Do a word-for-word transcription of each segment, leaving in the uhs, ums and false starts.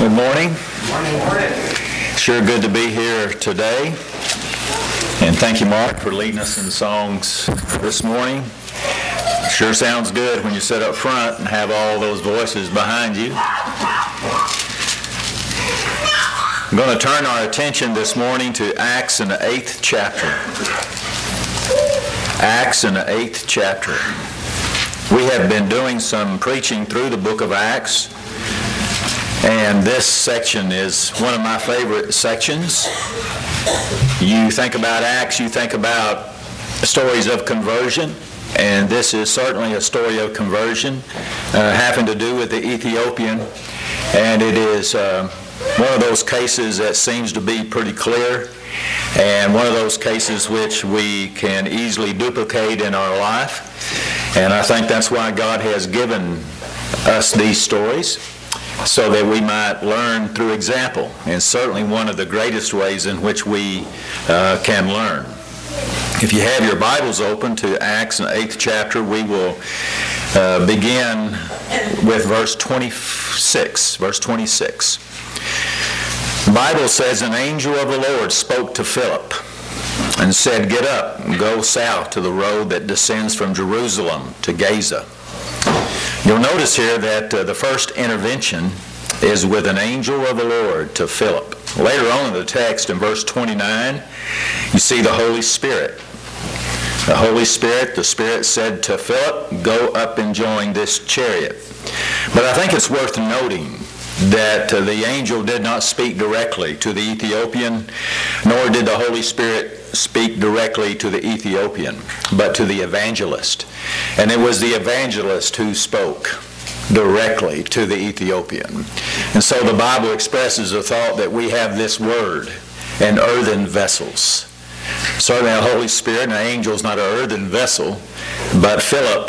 Good morning. Morning. Morning. Sure good to be here today. And thank you, Mark, for leading us in songs this morning. Sure sounds good when you sit up front and have all those voices behind you. I'm going to turn our attention this morning to Acts in the eighth chapter. Acts in the eighth chapter. We have been doing some preaching through the book of Acts. And this section is one of my favorite sections. You think about Acts, you think about stories of conversion, and this is certainly a story of conversion, uh, having to do with the Ethiopian, and it is uh, one of those cases that seems to be pretty clear, and one of those cases which we can easily duplicate in our life, and I think that's why God has given us these stories, so that we might learn through example, and certainly one of the greatest ways in which we uh, can learn. If you have your Bibles open to Acts in the eighth chapter, we will uh, begin with verse twenty-six. Verse twenty-six. The Bible says, "An angel of the Lord spoke to Philip and said, 'Get up and go south to the road that descends from Jerusalem to Gaza.'" You'll notice here that uh, the first intervention is with an angel of the Lord to Philip. Later on in the text, in verse twenty-nine, you see the Holy Spirit. The Holy Spirit, the Spirit said to Philip, "Go up and join this chariot." But I think it's worth noting that uh, the angel did not speak directly to the Ethiopian, nor did the Holy Spirit speak directly to the Ethiopian, but to the evangelist. And it was the evangelist who spoke directly to the Ethiopian. And so the Bible expresses the thought that we have this word in earthen vessels. Certainly the Holy Spirit and the angel is not an earthen vessel, but Philip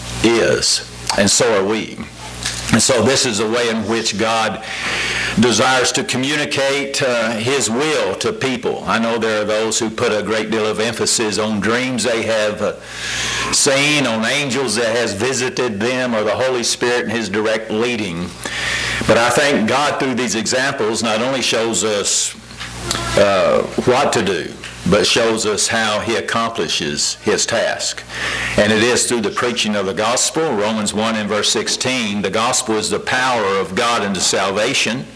is, and so are we. And so this is a way in which God desires to communicate uh, His will to people. I know there are those who put a great deal of emphasis on dreams they have uh, seen, on angels that has visited them, or the Holy Spirit and His direct leading. But I think God, through these examples, not only shows us uh, what to do, but shows us how He accomplishes His task. And it is through the preaching of the gospel. Romans one and verse sixteen, the gospel is the power of God unto salvation.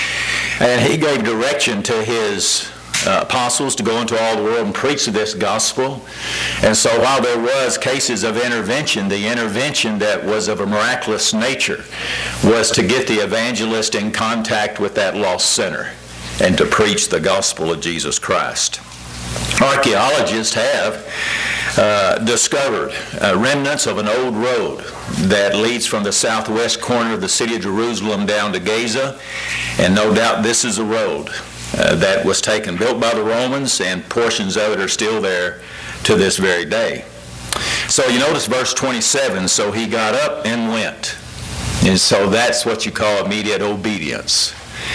And He gave direction to His uh, apostles to go into all the world and preach this gospel. And so while there was cases of intervention, the intervention that was of a miraculous nature was to get the evangelist in contact with that lost sinner and to preach the gospel of Jesus Christ. Archaeologists have uh, discovered uh, remnants of an old road that leads from the southwest corner of the city of Jerusalem down to Gaza, and no doubt this is a road uh, that was taken, built by the Romans, and portions of it are still there to this very day. So you notice verse twenty-seven, "So he got up and went." And so that's what you call immediate obedience.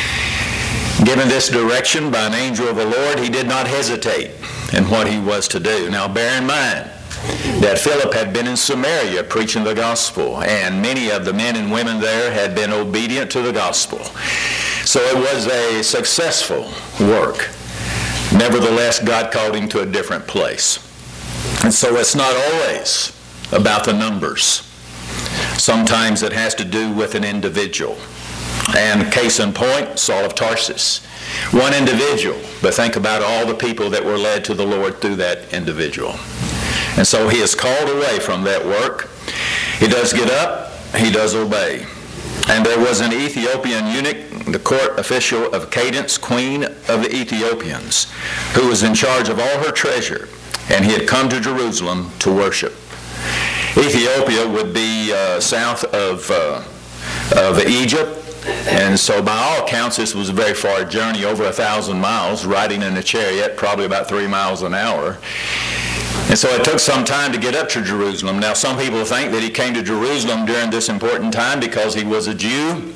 Given this direction by an angel of the Lord, he did not hesitate in what he was to do. Now bear in mind that Philip had been in Samaria preaching the gospel, and many of the men and women there had been obedient to the gospel. So it was a successful work. Nevertheless, God called him to a different place. And so it's not always about the numbers. Sometimes it has to do with an individual. And case in point, Saul of Tarsus. One individual, but think about all the people that were led to the Lord through that individual. And so he is called away from that work. He does get up, he does obey. And there was an Ethiopian eunuch, the court official of Cadence, queen of the Ethiopians, who was in charge of all her treasure, and he had come to Jerusalem to worship. Ethiopia would be uh, south of, uh, of Egypt. And so by all accounts, this was a very far journey, over a thousand miles, riding in a chariot, probably about three miles an hour. And so it took some time to get up to Jerusalem. Now, some people think that he came to Jerusalem during this important time because he was a Jew.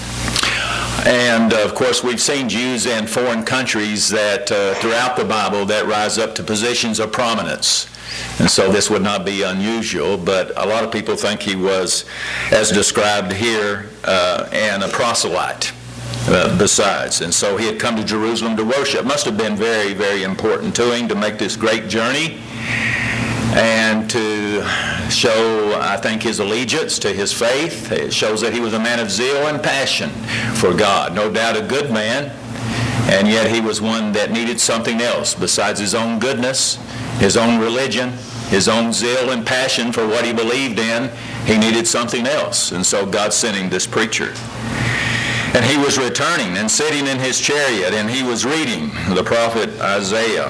And, uh, of course, we've seen Jews in foreign countries that, uh, throughout the Bible, that rise up to positions of prominence. And so this would not be unusual, but a lot of people think he was, as described here, uh, an a proselyte. uh, besides. And so he had come to Jerusalem to worship. Must have been very, very important to him to make this great journey and to show, I think, his allegiance to his faith. It shows that he was a man of zeal and passion for God. No doubt a good man, and yet he was one that needed something else besides his own goodness, his own religion, his own zeal and passion for what he believed in. He needed something else, and so God sent him this preacher. And he was returning and sitting in his chariot, and he was reading the prophet Isaiah.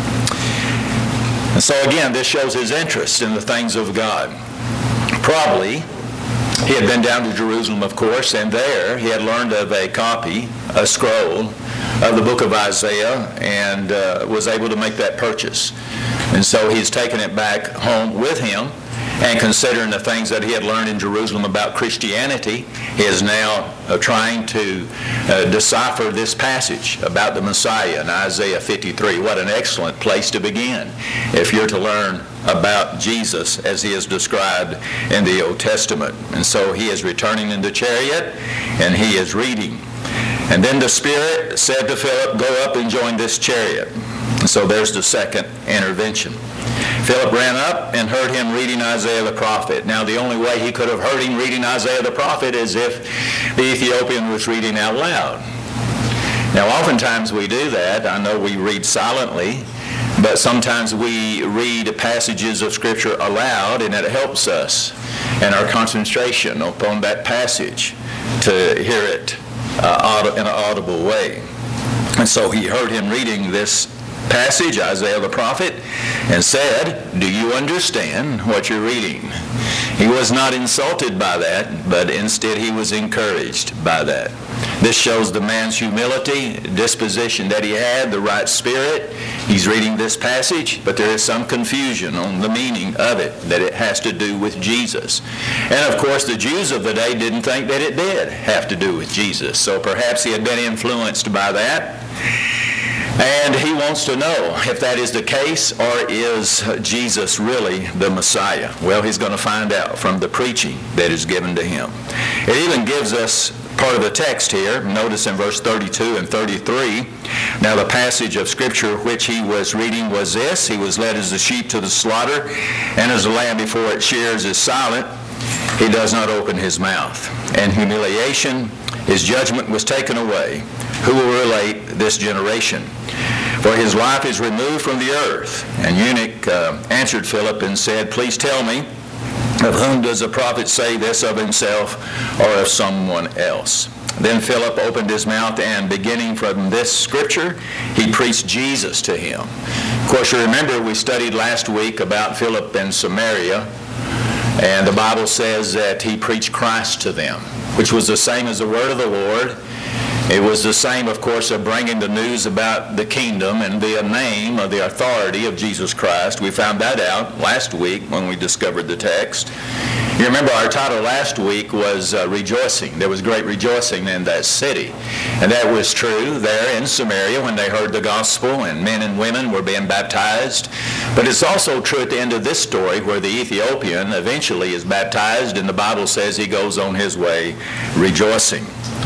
And so again, this shows his interest in the things of God. Probably, he had been down to Jerusalem, of course, and there he had learned of a copy, a scroll, of the book of Isaiah, and uh, was able to make that purchase. And so he's taken it back home with him, and considering the things that he had learned in Jerusalem about Christianity, he is now uh, trying to uh, decipher this passage about the Messiah in Isaiah fifty-three. What an excellent place to begin if you're to learn about Jesus as he is described in the Old Testament. And so he is returning in the chariot, and he is reading. And then the Spirit said to Philip, "Go up and join this chariot." And so there's the second intervention. Philip ran up and heard him reading Isaiah the prophet. Now, the only way he could have heard him reading Isaiah the prophet is if the Ethiopian was reading out loud. Now, oftentimes we do that. I know we read silently, but sometimes we read passages of Scripture aloud, and it helps us in our concentration upon that passage to hear it uh, in an audible way. And so he heard him reading this passage, Isaiah the prophet, and said, "Do you understand what you're reading?" He was not insulted by that, but instead he was encouraged by that. This shows the man's humility, disposition that he had, the right spirit. He's reading this passage, but there is some confusion on the meaning of it, that it has to do with Jesus. And of course, the Jews of the day didn't think that it did have to do with Jesus. So perhaps he had been influenced by that. And he wants to know if that is the case, or is Jesus really the Messiah? Well, he's going to find out from the preaching that is given to him. It even gives us part of the text here. Notice in verse thirty-two and thirty-three, now the passage of Scripture which he was reading was this: "He was led as a sheep to the slaughter, and as a lamb before its shears is silent, he does not open his mouth. And humiliation, his judgment was taken away. Who will relate this generation? For his life is removed from the earth." And eunuch uh, answered Philip and said, "Please tell me, of whom does the prophet say this, of himself or of someone else?" Then Philip opened his mouth, and beginning from this scripture, he preached Jesus to him. Of course, you remember we studied last week about Philip in Samaria, and the Bible says that he preached Christ to them, which was the same as the word of the Lord. It was the same, of course, of bringing the news about the kingdom and the name of the authority of Jesus Christ. We found that out last week when we discovered the text. You remember our title last week was uh, Rejoicing. There was great rejoicing in that city. And that was true there in Samaria when they heard the gospel, and men and women were being baptized. But it's also true at the end of this story where the Ethiopian eventually is baptized, and the Bible says he goes on his way rejoicing.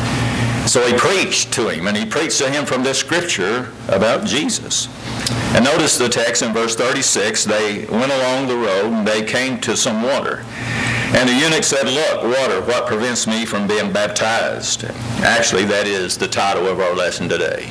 So he preached to him, and he preached to him from this scripture about Jesus. And notice the text in verse thirty-six. They went along the road, and they came to some water. And the eunuch said, "Look, water, what prevents me from being baptized?" Actually, that is the title of our lesson today.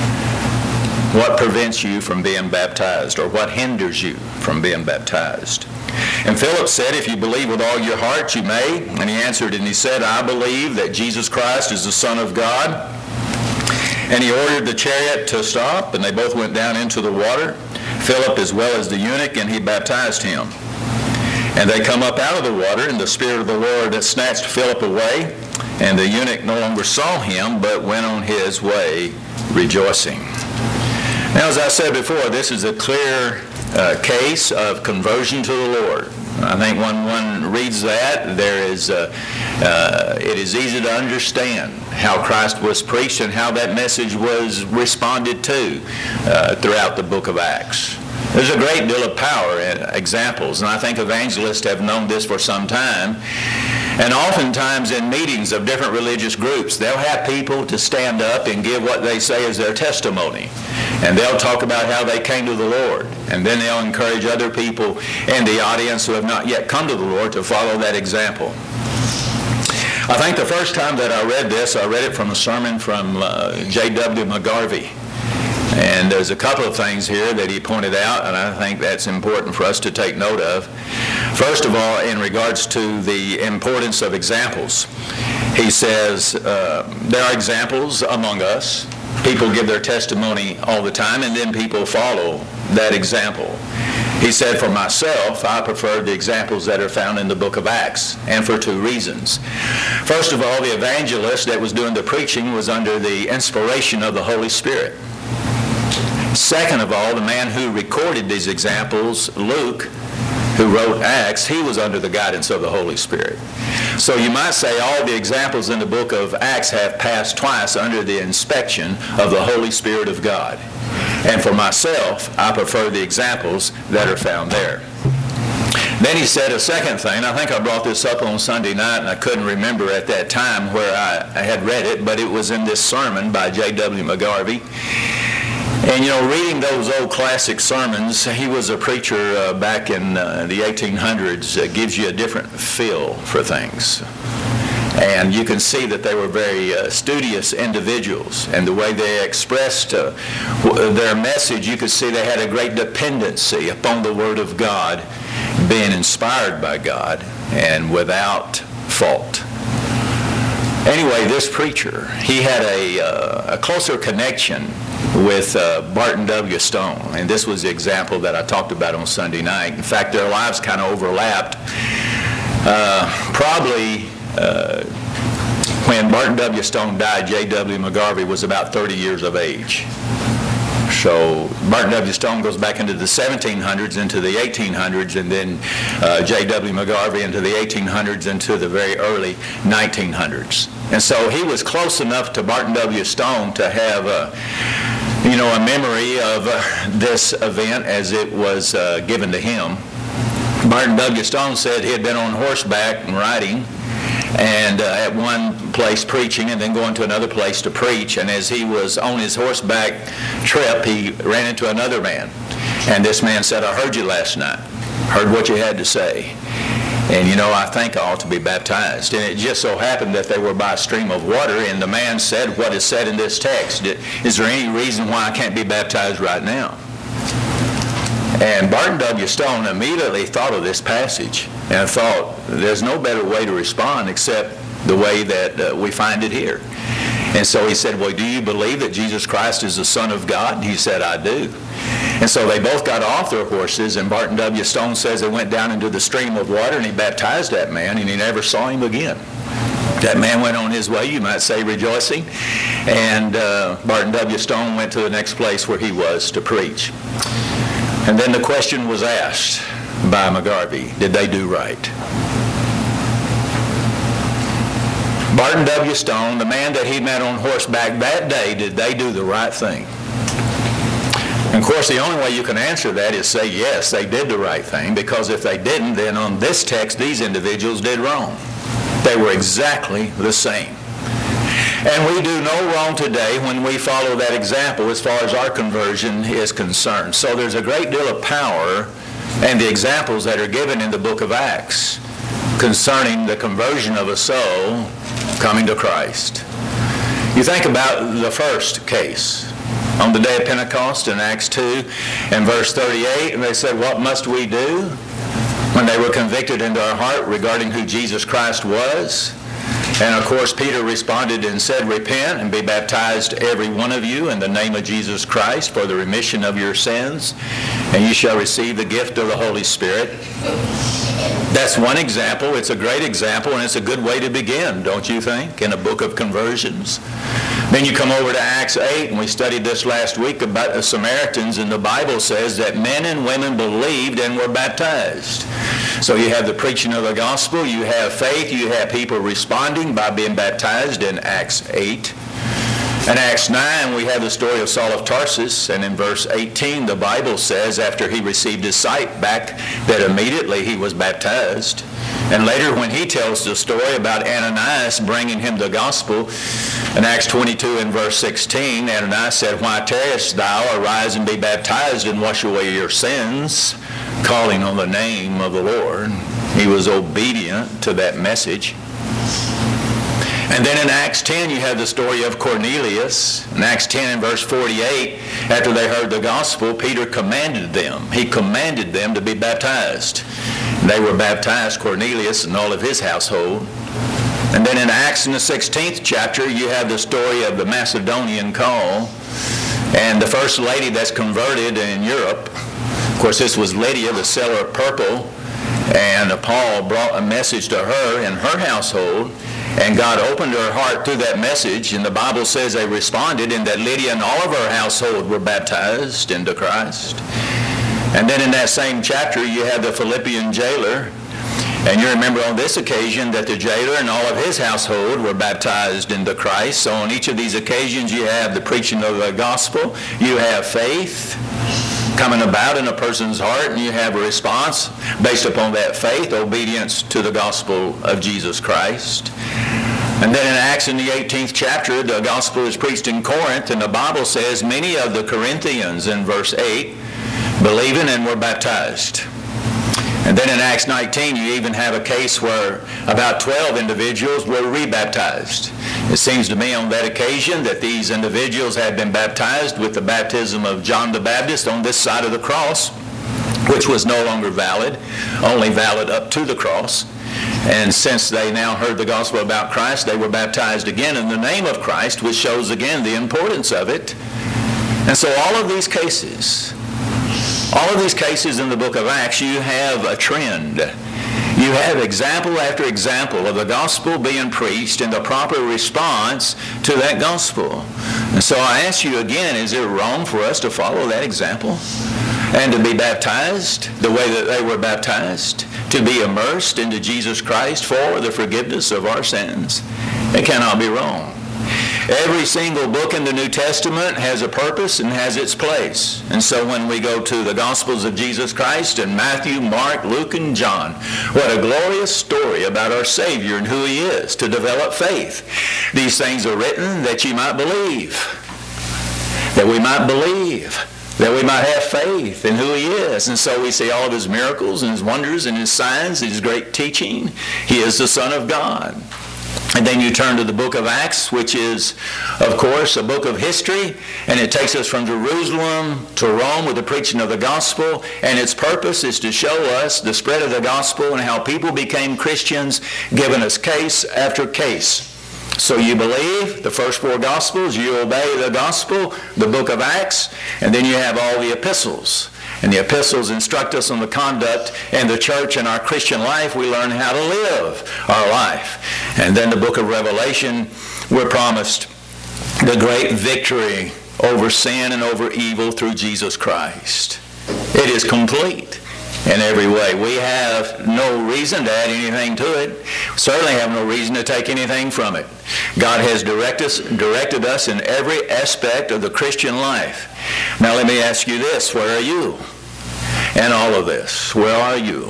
What prevents you from being baptized, or what hinders you from being baptized? And Philip said, "If you believe with all your heart, you may." And he answered and he said, "I believe that Jesus Christ is the Son of God." And he ordered the chariot to stop, and they both went down into the water, Philip as well as the eunuch, and he baptized him. And they come up out of the water, and the Spirit of the Lord snatched Philip away, and the eunuch no longer saw him, but went on his way rejoicing. Now, as I said before, this is a clear uh, case of conversion to the Lord. I think when one reads that, there is uh, uh, it is easy to understand how Christ was preached and how that message was responded to uh, throughout the book of Acts. There's a great deal of power in examples, and I think evangelists have known this for some time. And oftentimes in meetings of different religious groups, they'll have people to stand up and give what they say is their testimony. And they'll talk about how they came to the Lord. And then they'll encourage other people in the audience who have not yet come to the Lord to follow that example. I think the first time that I read this, I read it from a sermon from uh, J W McGarvey. And there's a couple of things here that he pointed out, and I think that's important for us to take note of. First of all, in regards to the importance of examples, he says uh, there are examples among us. People give their testimony all the time, and then people follow that example. He said, for myself, I prefer the examples that are found in the book of Acts, and for two reasons. First of all, the evangelist that was doing the preaching was under the inspiration of the Holy Spirit. Second of all, the man who recorded these examples, Luke, who wrote Acts, he was under the guidance of the Holy Spirit. So you might say all the examples in the book of Acts have passed twice under the inspection of the Holy Spirit of God. And for myself, I prefer the examples that are found there. Then he said a second thing. I think I brought this up on Sunday night, and I couldn't remember at that time where I, I had read it, but it was in this sermon by J W McGarvey. And, you know, reading those old classic sermons, he was a preacher uh, back in uh, the eighteen hundreds, uh, gives you a different feel for things. And you can see that they were very uh, studious individuals. And the way they expressed uh, their message, you could see they had a great dependency upon the Word of God, being inspired by God and without fault. Anyway, this preacher, he had a, uh, a closer connection with uh, Barton W. Stone. And this was the example that I talked about on Sunday night. In fact, their lives kind of overlapped. Uh, probably uh, when Barton W. Stone died, J W McGarvey was about thirty years of age. So Barton W. Stone goes back into the seventeen hundreds, into the eighteen hundreds, and then uh, J W McGarvey into the eighteen hundreds, into the very early nineteen hundreds. And so he was close enough to Barton W. Stone to have a, you know, a memory of uh, this event as it was uh, given to him. Barton W. Stone said he had been on horseback and riding, and uh, at one place preaching and then going to another place to preach. And as he was on his horseback trip, he ran into another man. And this man said, I heard you last night. Heard what you had to say. And, you know, I think I ought to be baptized. And it just so happened that they were by a stream of water, and the man said, what is said in this text? Is there any reason why I can't be baptized right now? And Barton W. Stone immediately thought of this passage and thought, there's no better way to respond except the way that uh, we find it here. And so he said, well, do you believe that Jesus Christ is the Son of God? And he said, I do. And so they both got off their horses, and Barton W. Stone says they went down into the stream of water, and he baptized that man, and he never saw him again. That man went on his way, you might say, rejoicing. And uh, Barton W. Stone went to the next place where he was to preach. And then the question was asked by McGarvey, did they do right? Barton W. Stone, the man that he met on horseback that day, did they do the right thing? And of course, the only way you can answer that is say, yes, they did the right thing, because if they didn't, then on this text, these individuals did wrong. They were exactly the same. And we do no wrong today when we follow that example as far as our conversion is concerned. So there's a great deal of power in the examples that are given in the book of Acts concerning the conversion of a soul coming to Christ. You think about the first case. On the day of Pentecost in Acts two and verse thirty-eight, and they said, what must we do? When they were convicted into our heart regarding who Jesus Christ was. And of course, Peter responded and said, repent and be baptized every one of you in the name of Jesus Christ for the remission of your sins, and you shall receive the gift of the Holy Spirit. That's one example. It's a great example, and it's a good way to begin, don't you think, in a book of conversions. Then you come over to Acts eight, and we studied this last week about the Samaritans, and the Bible says that men and women believed and were baptized. So you have the preaching of the gospel, you have faith, you have people responding by being baptized in Acts eight. In Acts nine, we have the story of Saul of Tarsus, and in verse eighteen, the Bible says after he received his sight back that immediately he was baptized. And later when he tells the story about Ananias bringing him the gospel, in Acts twenty-two and verse sixteen, Ananias said, "Why tarriest thou? Arise and be baptized and wash away your sins," calling on the name of the Lord. He was obedient to that message. And then in Acts ten, you have the story of Cornelius. In Acts ten and verse forty-eight, after they heard the gospel, Peter commanded them. He commanded them to be baptized. They were baptized, Cornelius and all of his household. And then in Acts in the sixteenth chapter, you have the story of the Macedonian call and the first lady that's converted in Europe. Of course, this was Lydia, the seller of purple, and Paul brought a message to her in her household, and God opened her heart through that message, and the Bible says they responded, and that Lydia and all of her household were baptized into Christ. And then in that same chapter, you have the Philippian jailer, and you remember on this occasion that the jailer and all of his household were baptized into Christ. So on each of these occasions, you have the preaching of the gospel, you have faith coming about in a person's heart, and you have a response based upon that faith, obedience to the gospel of Jesus Christ. And then in Acts in the eighteenth chapter, the gospel is preached in Corinth, and the Bible says many of the Corinthians in verse eight believing and were baptized. And then in Acts nineteen, you even have a case where about twelve individuals were rebaptized. It seems to me on that occasion that these individuals had been baptized with the baptism of John the Baptist on this side of the cross, which was no longer valid, only valid up to the cross. And since they now heard the gospel about Christ, they were baptized again in the name of Christ, which shows again the importance of it. And so all of these cases, all of these cases in the book of Acts, you have a trend. You have example after example of the gospel being preached and the proper response to that gospel. And so I ask you again, is it wrong for us to follow that example and to be baptized the way that they were baptized, to be immersed into Jesus Christ for the forgiveness of our sins? It cannot be wrong. Every single book in the New Testament has a purpose and has its place. And so when we go to the Gospels of Jesus Christ in Matthew, Mark, Luke, and John, what a glorious story about our Savior and who He is, to develop faith. These things are written that you might believe, that we might believe, that we might have faith in who He is. And so we see all of His miracles and His wonders and His signs, His great teaching. He is the Son of God. And then you turn to the book of Acts, which is, of course, a book of history, and it takes us from Jerusalem to Rome with the preaching of the gospel, and its purpose is to show us the spread of the gospel and how people became Christians, giving us case after case. So you believe the first four gospels, you obey the gospel, the book of Acts, and then you have all the epistles. And the epistles instruct us on the conduct in the church and our Christian life. We learn how to live our life. And then the book of Revelation, we're promised the great victory over sin and over evil through Jesus Christ. It is complete in every way. We have no reason to add anything to it. We certainly have no reason to take anything from it. God has direct us, directed us in every aspect of the Christian life. Now let me ask you this, where are you in all of this? Where are you?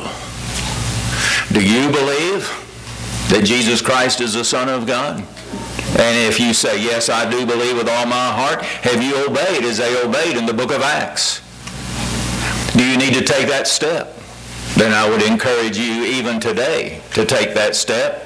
Do you believe that Jesus Christ is the Son of God? And if you say, yes, I do believe with all my heart, have you obeyed as they obeyed in the book of Acts? Do you need to take that step? Then I would encourage you even today to take that step.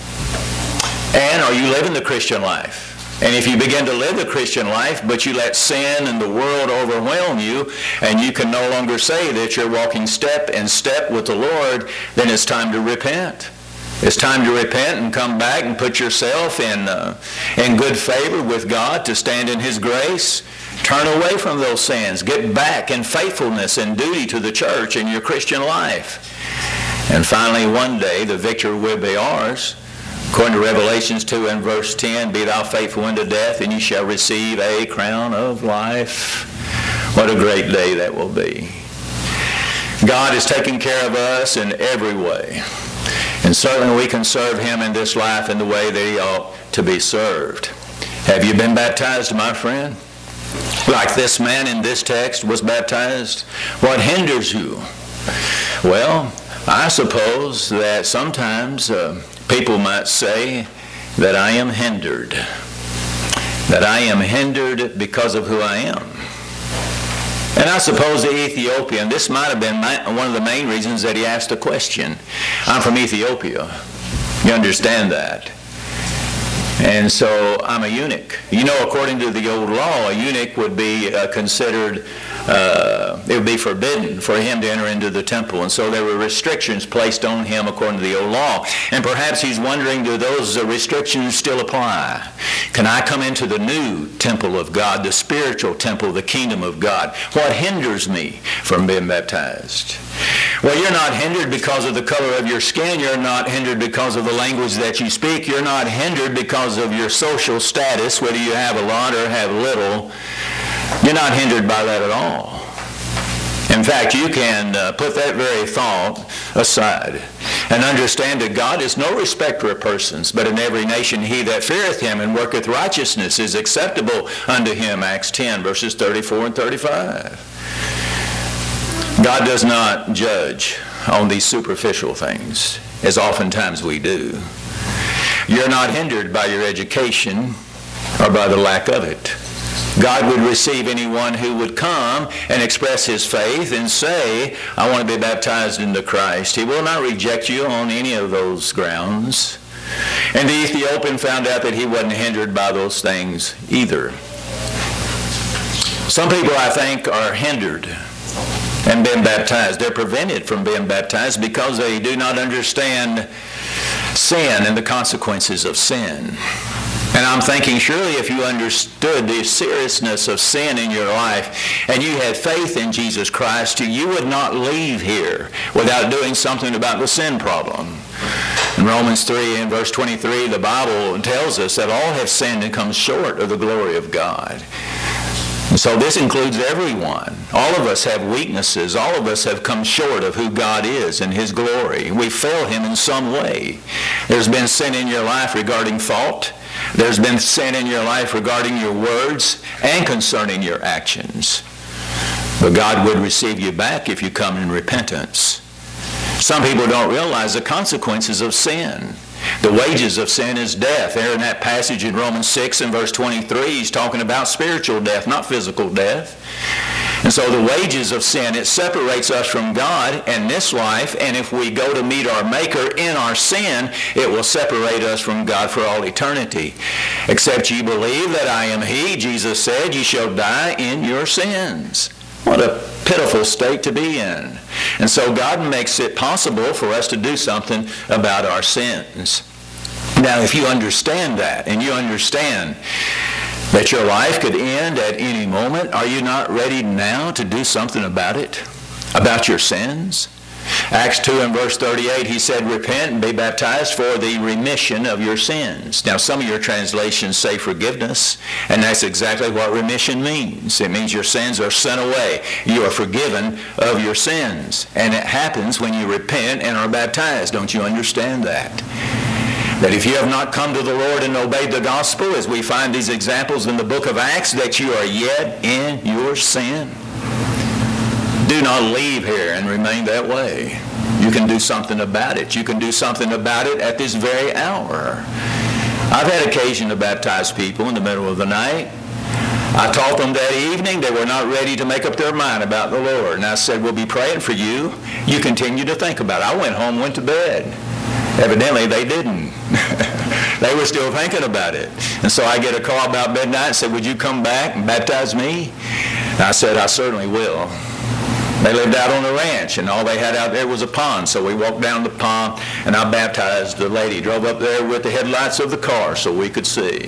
And are you living the Christian life? And if you begin to live the Christian life, but you let sin and the world overwhelm you, and you can no longer say that you're walking step in step with the Lord, then it's time to repent. It's time to repent and come back and put yourself in, uh, in good favor with God, to stand in His grace. Turn away from those sins. Get back in faithfulness and duty to the church in your Christian life. And finally, one day, the victory will be ours. According to Revelations two and verse ten, be thou faithful unto death, and you shall receive a crown of life. What a great day that will be. God is taking care of us in every way. And certainly we can serve Him in this life in the way that He ought to be served. Have you been baptized, my friend? Like this man in this text was baptized? What hinders you? Well, I suppose that sometimes uh, people might say that I am hindered. That I am hindered because of who I am. And I suppose the Ethiopian, this might have been my, one of the main reasons that he asked a question. I'm from Ethiopia. You understand that? And so I'm a eunuch. You know, according to the old law, a eunuch would be uh, considered, uh, it would be forbidden for him to enter into the temple. And so there were restrictions placed on him according to the old law. And perhaps he's wondering, do those uh, restrictions still apply? Can I come into the new temple of God, the spiritual temple, the kingdom of God? What hinders me from being baptized? Well, you're not hindered because of the color of your skin. You're not hindered because of the language that you speak. You're not hindered because of your social status, whether you have a lot or have little. You're not hindered by that at all. In fact, you can uh, put that very thought aside and understand that God is no respecter of persons, but in every nation he that feareth him and worketh righteousness is acceptable unto him. Acts ten, verses thirty-four and thirty-five. God does not judge on these superficial things, as oftentimes we do. You're not hindered by your education or by the lack of it. God would receive anyone who would come and express his faith and say, I want to be baptized into Christ. He will not reject you on any of those grounds. And the Ethiopian found out that he wasn't hindered by those things either. Some people, I think, are hindered and being baptized. They're prevented from being baptized because they do not understand sin and the consequences of sin. And I'm thinking, surely if you understood the seriousness of sin in your life and you had faith in Jesus Christ, you would not leave here without doing something about the sin problem. In Romans three and verse twenty-three, the Bible tells us that all have sinned and come short of the glory of God. And so this includes everyone. All of us have weaknesses. All of us have come short of who God is and his glory. We fail him in some way. There's been sin in your life regarding thought. There's been sin in your life regarding your words and concerning your actions. But God would receive you back if you come in repentance. Some people don't realize the consequences of sin. The wages of sin is death. There in that passage in Romans six and verse twenty-three, he's talking about spiritual death, not physical death. And so the wages of sin, it separates us from God in this life, and if we go to meet our Maker in our sin, it will separate us from God for all eternity. Except ye believe that I am he, Jesus said, ye shall die in your sins. What a pitiful state to be in. And so God makes it possible for us to do something about our sins. Now, if you understand that, and you understand that your life could end at any moment, are you not ready now to do something about it? About your sins? Acts two and verse thirty-eight, he said, repent and be baptized for the remission of your sins. Now, some of your translations say forgiveness, and that's exactly what remission means. It means your sins are sent away. You are forgiven of your sins. And it happens when you repent and are baptized. Don't you understand that? That if you have not come to the Lord and obeyed the gospel, as we find these examples in the book of Acts, that you are yet in your sin. Do not leave here and remain that way. You can do something about it. You can do something about it at this very hour. I've had occasion to baptize people in the middle of the night. I taught them that evening. They were not ready to make up their mind about the Lord. And I said, we'll be praying for you. You continue to think about it. I went home, went to bed. Evidently, they didn't. They were still thinking about it. And so I get a call about midnight and said, would you come back and baptize me? And I said, I certainly will. They lived out on the ranch, and all they had out there was a pond. So we walked down the pond, and I baptized the lady. Drove up there with the headlights of the car so we could see.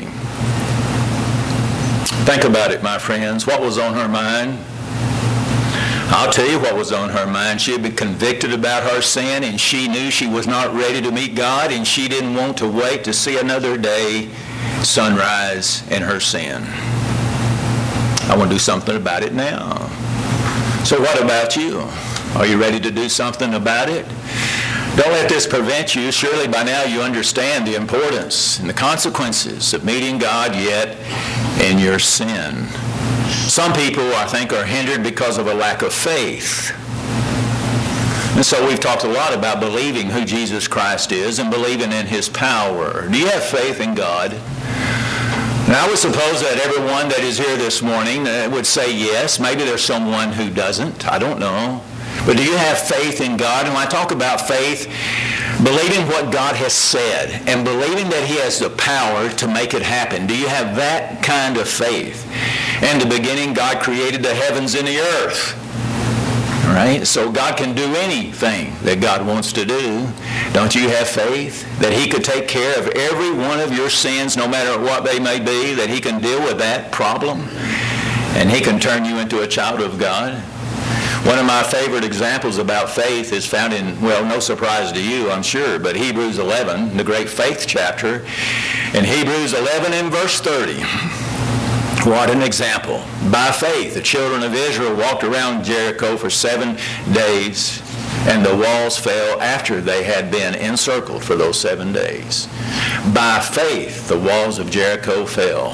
Think about it, my friends. What was on her mind? I'll tell you what was on her mind. She had been convicted about her sin, and she knew she was not ready to meet God, and she didn't want to wait to see another day sunrise in her sin. I want to do something about it now. So what about you? Are you ready to do something about it? Don't let this prevent you. Surely by now you understand the importance and the consequences of meeting God yet in your sin. Some people, I think, are hindered because of a lack of faith. And so we've talked a lot about believing who Jesus Christ is and believing in His power. Do you have faith in God? Now, I would suppose that everyone that is here this morning would say yes. Maybe there's someone who doesn't. I don't know. But do you have faith in God? And when I talk about faith, believing what God has said and believing that He has the power to make it happen. Do you have that kind of faith? In the beginning, God created the heavens and the earth. Right? So God can do anything that God wants to do. Don't you have faith that He could take care of every one of your sins, no matter what they may be, that He can deal with that problem, and He can turn you into a child of God? One of my favorite examples about faith is found in, well, no surprise to you, I'm sure, but Hebrews eleven, the great faith chapter. In Hebrews eleven and verse thirty, what an example. By faith, the children of Israel walked around Jericho for seven days, and the walls fell after they had been encircled for those seven days. By faith, the walls of Jericho fell.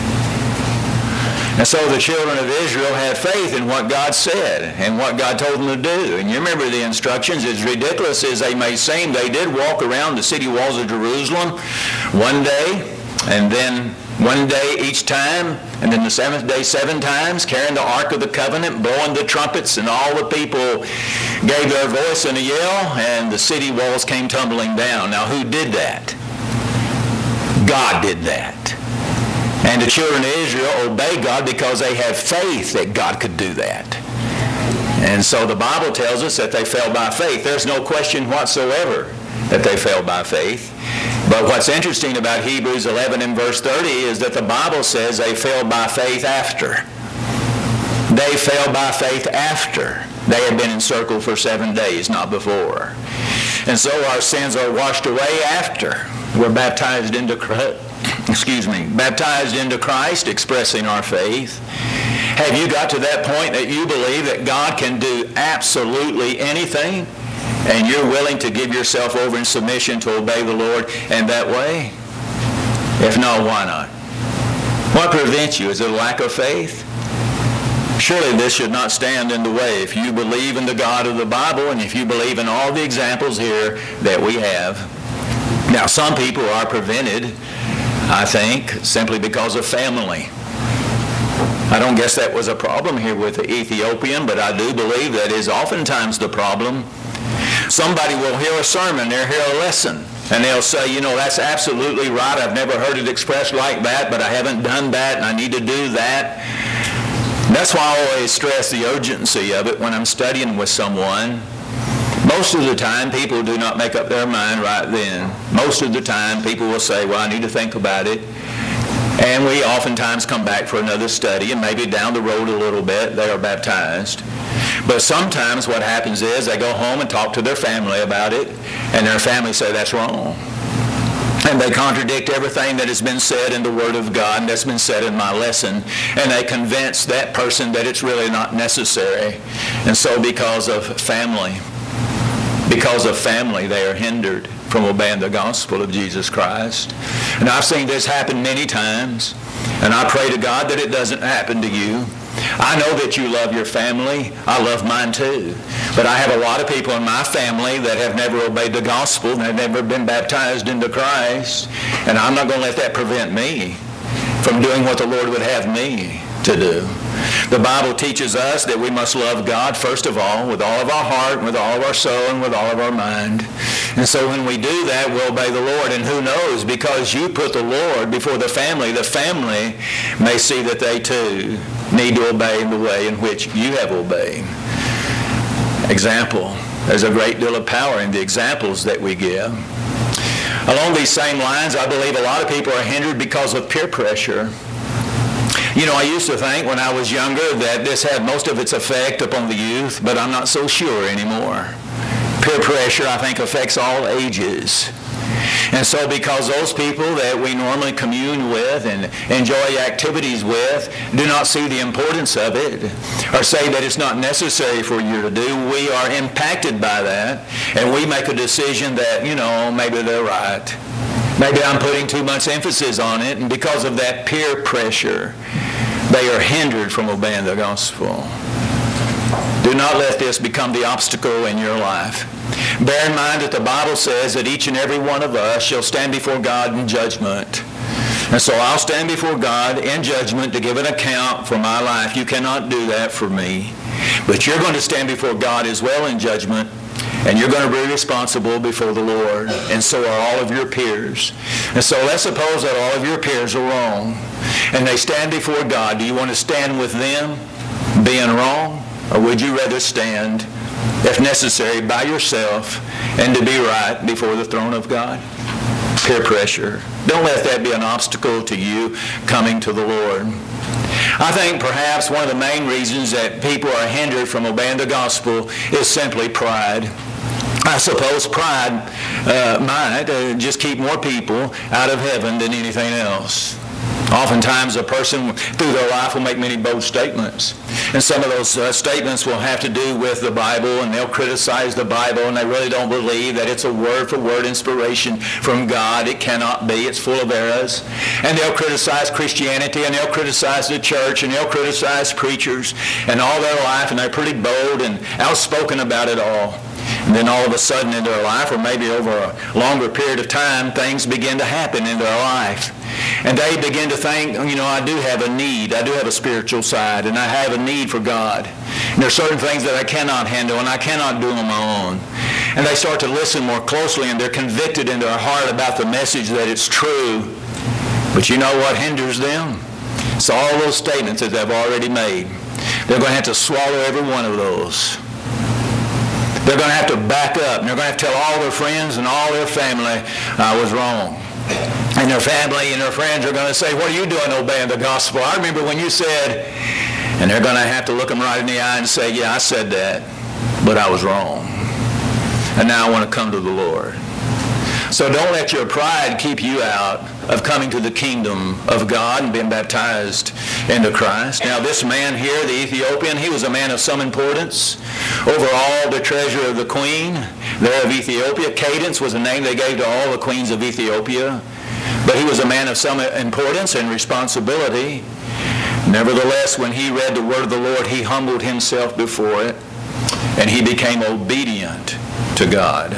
And so the children of Israel had faith in what God said and what God told them to do. And you remember the instructions. As ridiculous as they may seem, they did walk around the city walls of Jerusalem one day, and then one day each time, and then the seventh day seven times, carrying the Ark of the Covenant, blowing the trumpets, and all the people gave their voice in a yell, and the city walls came tumbling down. Now, who did that? God did that. And the children of Israel obeyed God because they had faith that God could do that. And so the Bible tells us that they fell by faith. There's no question whatsoever that they fell by faith. But what's interesting about Hebrews eleven and verse thirty is that the Bible says they fell by faith after. They fell by faith after they had been encircled for seven days, not before. And so our sins are washed away after we're baptized into Christ. Excuse me, baptized into Christ, expressing our faith. Have you got to that point that you believe that God can do absolutely anything, and you're willing to give yourself over in submission to obey the Lord in that way? If not, why not? What prevents you? Is it a lack of faith? Surely this should not stand in the way. If you believe in the God of the Bible, and if you believe in all the examples here that we have. Now, some people are prevented, I think, simply because of family. I don't guess that was a problem here with the Ethiopian, but I do believe that is oftentimes the problem. Somebody will hear a sermon, they'll hear a lesson, and they'll say, you know, that's absolutely right. I've never heard it expressed like that, but I haven't done that, and I need to do that. That's why I always stress the urgency of it when I'm studying with someone. Most of the time, people do not make up their mind right then. Most of the time, people will say, well, I need to think about it. And we oftentimes come back for another study, and maybe down the road a little bit, they are baptized. But sometimes what happens is they go home and talk to their family about it, and their family say that's wrong. And they contradict everything that has been said in the Word of God and that's been said in my lesson. And they convince that person that it's really not necessary. And so because of family, because of family, they are hindered from obeying the gospel of Jesus Christ. And I've seen this happen many times. And I pray to God that it doesn't happen to you. I know that you love your family. I love mine too. But I have a lot of people in my family that have never obeyed the gospel and have never been baptized into Christ. And I'm not going to let that prevent me from doing what the Lord would have me to do. The Bible teaches us that we must love God, first of all, with all of our heart, with all of our soul, and with all of our mind. And so when we do that, we'll obey the Lord. And who knows, because you put the Lord before the family, the family may see that they too need to obey in the way in which you have obeyed. Example. There's a great deal of power in the examples that we give. Along these same lines, I believe a lot of people are hindered because of peer pressure. You know, I used to think when I was younger that this had most of its effect upon the youth, but I'm not so sure anymore. Peer pressure, I think, affects all ages. And so because those people that we normally commune with and enjoy activities with do not see the importance of it or say that it's not necessary for you to do, we are impacted by that, and we make a decision that, you know, maybe they're right. Maybe I'm putting too much emphasis on it, and because of that peer pressure, they are hindered from obeying the gospel. Do not let this become the obstacle in your life. Bear in mind that the Bible says that each and every one of us shall stand before God in judgment. And so I'll stand before God in judgment to give an account for my life. You cannot do that for me. But you're going to stand before God as well in judgment, and you're going to be responsible before the Lord, and so are all of your peers. And so let's suppose that all of your peers are wrong, and they stand before God. Do you want to stand with them being wrong, or would you rather stand, if necessary, by yourself and to be right before the throne of God? Peer pressure. Don't let that be an obstacle to you coming to the Lord. I think perhaps one of the main reasons that people are hindered from obeying the gospel is simply pride. I suppose pride uh, might uh, just keep more people out of heaven than anything else. Oftentimes a person through their life will make many bold statements. And some of those uh, statements will have to do with the Bible, and they'll criticize the Bible, and they really don't believe that it's a word-for-word inspiration from God. It cannot be. It's full of errors. And they'll criticize Christianity, and they'll criticize the church, and they'll criticize preachers and all their life, and they're pretty bold and outspoken about it all. And then all of a sudden in their life, or maybe over a longer period of time, things begin to happen in their life. And they begin to think, you know, I do have a need. I do have a spiritual side, and I have a need for God. And there are certain things that I cannot handle, and I cannot do on my own. And they start to listen more closely, and they're convicted in their heart about the message that it's true. But you know what hinders them? It's all those statements that they've already made. They're going to have to swallow every one of those. They're going to have to back up, and they're going to have to tell all their friends and all their family, I was wrong. And their family and their friends are going to say, what are you doing obeying the gospel? I remember when you said, and they're going to have to look them right in the eye and say, yeah, I said that, but I was wrong. And now I want to come to the Lord. So don't let your pride keep you out of coming to the kingdom of God and being baptized into Christ. Now this man here, the Ethiopian, he was a man of some importance. Over all the treasure of the queen there of Ethiopia. Cadence was a name they gave to all the queens of Ethiopia. But he was a man of some importance and responsibility. Nevertheless, when he read the word of the Lord, he humbled himself before it, and he became obedient to God.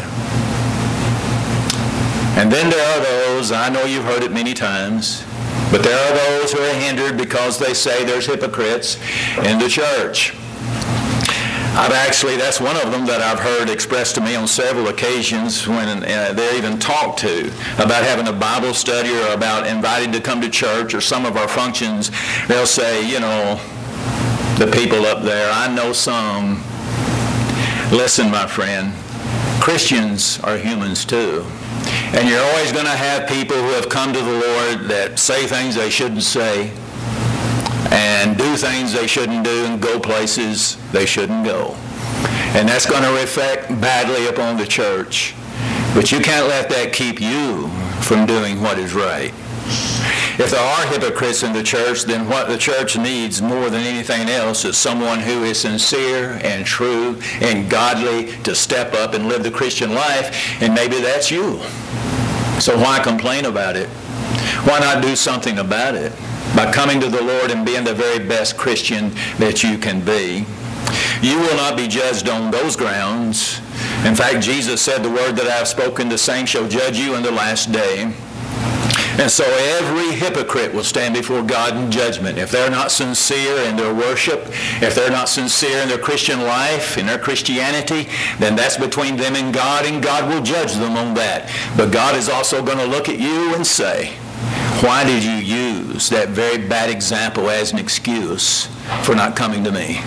And then there are those, I know you've heard it many times, but there are those who are hindered because they say there's hypocrites in the church. I've actually, that's one of them that I've heard expressed to me on several occasions when uh, they're even talked to about having a Bible study or about invited to come to church or some of our functions. They'll say, you know, the people up there, I know some. Listen, my friend, Christians are humans too. And you're always going to have people who have come to the Lord that say things they shouldn't say and do things they shouldn't do and go places they shouldn't go. And that's going to reflect badly upon the church. But you can't let that keep you from doing what is right. If there are hypocrites in the church, then what the church needs more than anything else is someone who is sincere and true and godly to step up and live the Christian life, and maybe that's you. So why complain about it? Why not do something about it by coming to the Lord and being the very best Christian that you can be? You will not be judged on those grounds. In fact, Jesus said, the word that I have spoken, the same shall judge you in the last day. And so every hypocrite will stand before God in judgment. If they're not sincere in their worship, if they're not sincere in their Christian life, in their Christianity, then that's between them and God, and God will judge them on that. But God is also going to look at you and say, why did you use that very bad example as an excuse for not coming to me?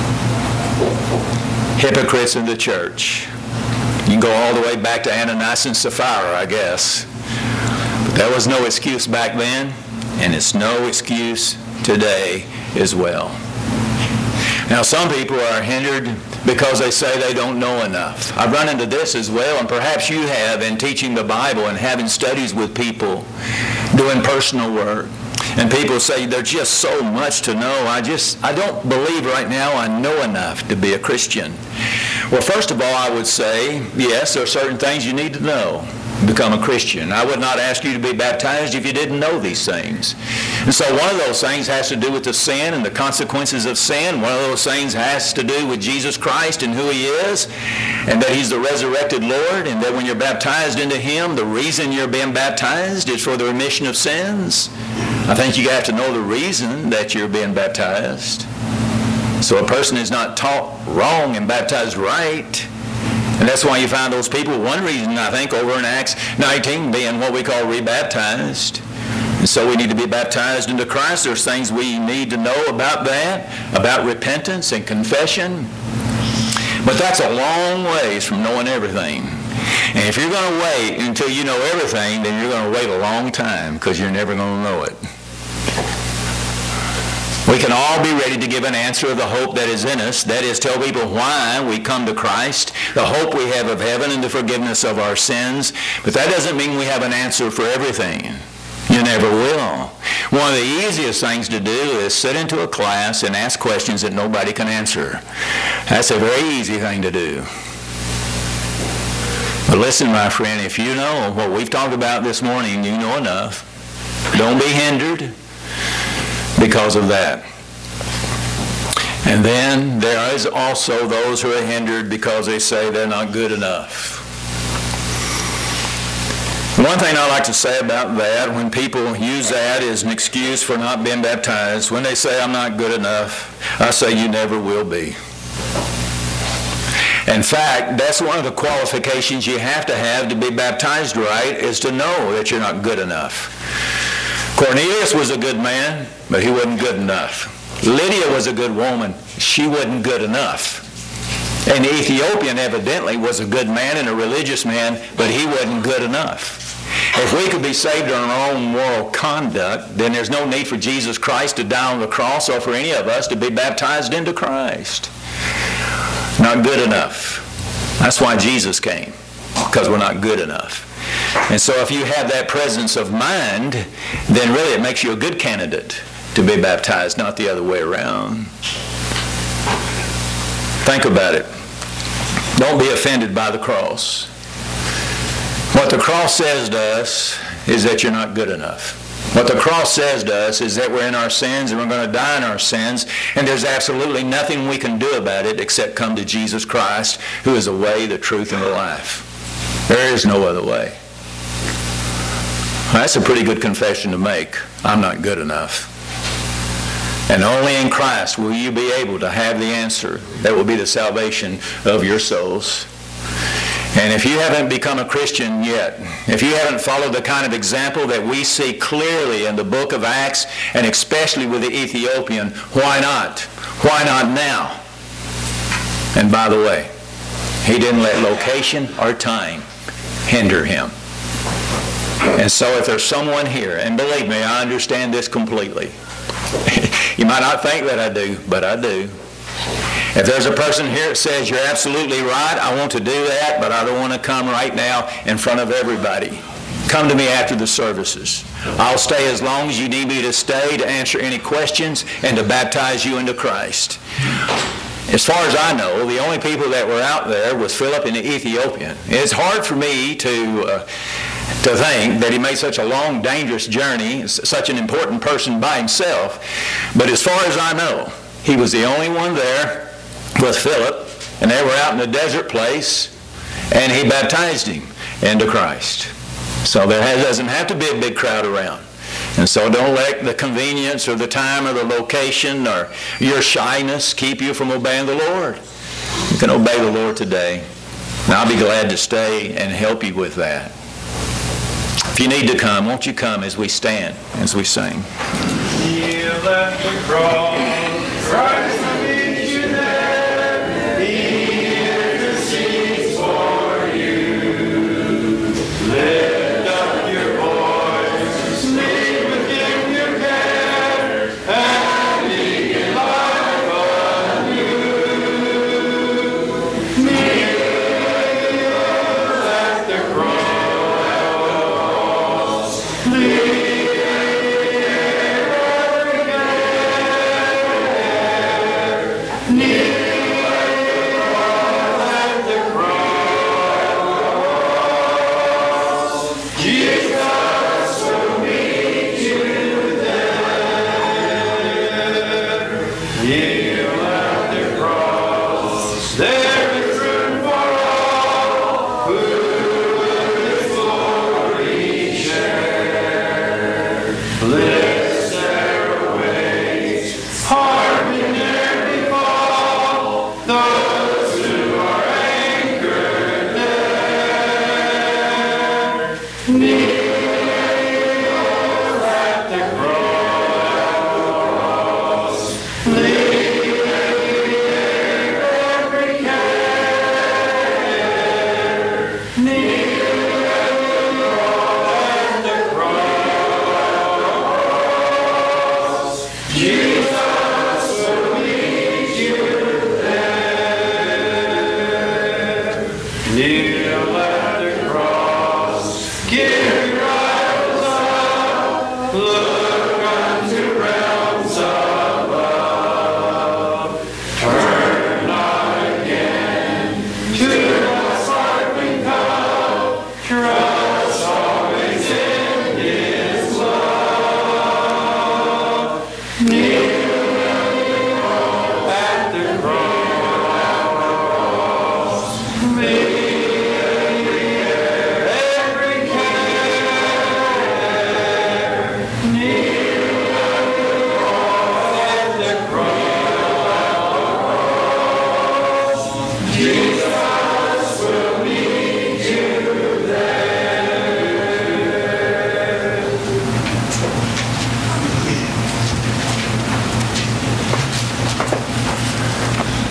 Hypocrites in the church. You can go all the way back to Ananias and Sapphira, I guess. There was no excuse back then, and it's no excuse today as well. Now, some people are hindered because they say they don't know enough. I've run into this as well, and perhaps you have in teaching the Bible and having studies with people, doing personal work. And people say there's just so much to know. I just, I don't believe right now I know enough to be a Christian. Well, first of all, I would say, yes, there are certain things you need to know. become a Christian. I would not ask you to be baptized if you didn't know these things. And so one of those things has to do with the sin and the consequences of sin. One of those things has to do with Jesus Christ and who he is, and that he's the resurrected Lord, and that when you're baptized into him, the reason you're being baptized is for the remission of sins. I think you have to know the reason that you're being baptized. So a person is not taught wrong and baptized right. And that's why you find those people, one reason I think over in Acts nineteen, being what we call rebaptized. And so we need to be baptized into Christ. There's things we need to know about that, about repentance and confession. But that's a long ways from knowing everything. And if you're going to wait until you know everything, then you're going to wait a long time, because you're never going to know it. We can all be ready to give an answer of the hope that is in us. That is, tell people why we come to Christ, the hope we have of heaven and the forgiveness of our sins. But that doesn't mean we have an answer for everything. You never will. One of the easiest things to do is sit into a class and ask questions that nobody can answer. That's a very easy thing to do. But listen, my friend, if you know what we've talked about this morning, you know enough. Don't be hindered because of that. And then there is also those who are hindered because they say they're not good enough. One thing I like to say about that, when people use that as an excuse for not being baptized, when they say I'm not good enough, I say you never will be. In fact, that's one of the qualifications you have to have to be baptized right, is to know that you're not good enough. Cornelius was a good man, but he wasn't good enough. Lydia was a good woman. She wasn't good enough. And the Ethiopian evidently was a good man and a religious man, but he wasn't good enough. If we could be saved on our own moral conduct, then there's no need for Jesus Christ to die on the cross or for any of us to be baptized into Christ. Not good enough. That's why Jesus came, because we're not good enough. And so if you have that presence of mind, then really it makes you a good candidate to be baptized, not the other way around. Think about it. Don't be offended by the cross. What the cross says to us is that you're not good enough. What the cross says to us is that we're in our sins and we're going to die in our sins, and there's absolutely nothing we can do about it except come to Jesus Christ, who is the way, the truth, and the life. There is no other way. That's a pretty good confession to make. I'm not good enough. And only in Christ will you be able to have the answer that will be the salvation of your souls. And if you haven't become a Christian yet, if you haven't followed the kind of example that we see clearly in the book of Acts, and especially with the Ethiopian, why not? Why not now? And by the way, he didn't let location or time hinder him. And so if there's someone here, and believe me, I understand this completely. You might not think that I do, but I do. If there's a person here that says, you're absolutely right, I want to do that, but I don't want to come right now in front of everybody, come to me after the services. I'll stay as long as you need me to stay to answer any questions and to baptize you into Christ. As far as I know, the only people that were out there was Philip and the Ethiopian. It's hard for me to uh, to think that he made such a long, dangerous journey, such an important person by himself. But as far as I know, he was the only one there with Philip, and they were out in a desert place, and he baptized him into Christ. So there has, doesn't have to be a big crowd around. And so don't let the convenience or the time or the location or your shyness keep you from obeying the Lord. You can obey the Lord today. And I'll be glad to stay and help you with that. If you need to come, won't you come as we stand, as we sing. Kneel at the cross, Christ. Leave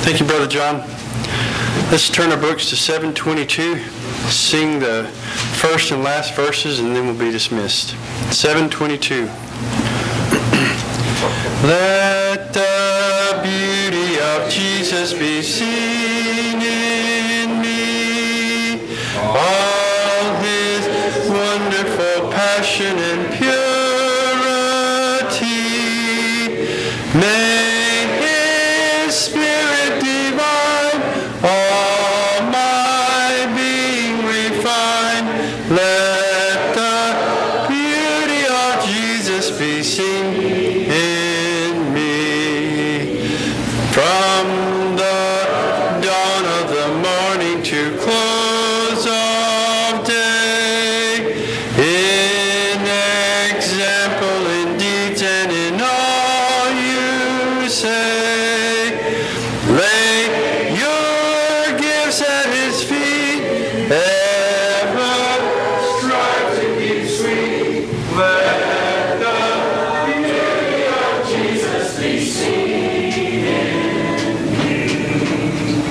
Thank you, Brother John. Let's turn our books to seven twenty-two, sing the first and last verses, and then we'll be dismissed. seven twenty-two. Let the beauty of Jesus be seen in me, all His wonderful passion and purity. May His Spirit divine all my being refine. Let the beauty of Jesus be seen